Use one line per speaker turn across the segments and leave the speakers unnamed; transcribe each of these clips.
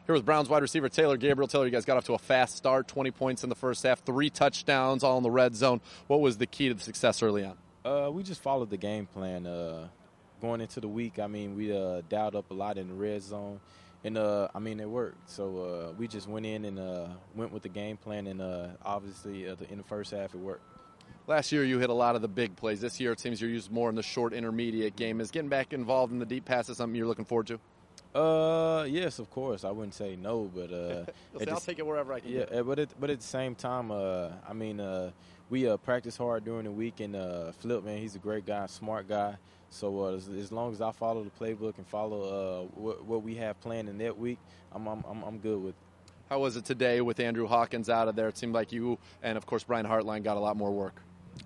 Here with Browns wide receiver Taylor Gabriel. Taylor, you guys got off to a fast start, 20 points in the first half, 3 touchdowns, all in the red zone. What was the key to the success early on?
We just followed the game plan. Going into the week, we dialed up a lot in the red zone, and it worked. So we just went in and went with the game plan, and obviously in the first half it worked.
Last year you hit a lot of the big plays. This year it seems you're used more in the short intermediate game. Is getting back involved in the deep passes something you're looking forward to?
Yes, of course. I wouldn't say no, but
I'll take it wherever I can.
Yeah, but at the same time, we practice hard during the week, and Flip, man, he's a great guy, smart guy. So as long as I follow the playbook and follow what we have planned in that week, I'm good with it.
How was it today with Andrew Hawkins out of there? It seemed like you and, of course, Brian Hartline got a lot more work.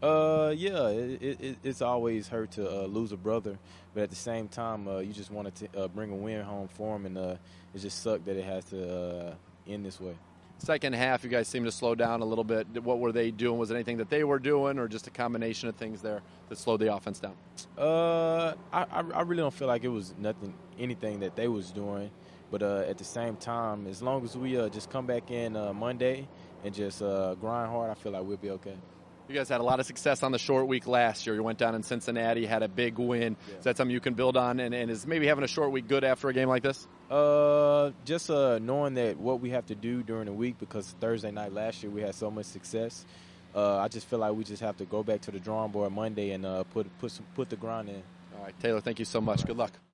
It's always hurt to lose a brother, but at the same time, you just want to bring a win home for him, and it just sucked that it has to end this way.
Second half, you guys seemed to slow down a little bit. What were they doing? Was it anything that they were doing, or just a combination of things there that slowed the offense down?
I really don't feel like it was anything that they was doing, but at the same time, as long as we just come back in Monday and just grind hard, I feel like we'll be okay.
You guys had a lot of success on the short week last year. You went down in Cincinnati, had a big win. Yeah. Is that something you can build on? And is maybe having a short week good after a game like this?
Just knowing that what we have to do during the week, because Thursday night last year we had so much success. I just feel like we just have to go back to the drawing board Monday and put the grind in.
All right, Taylor, thank you so much. Good luck.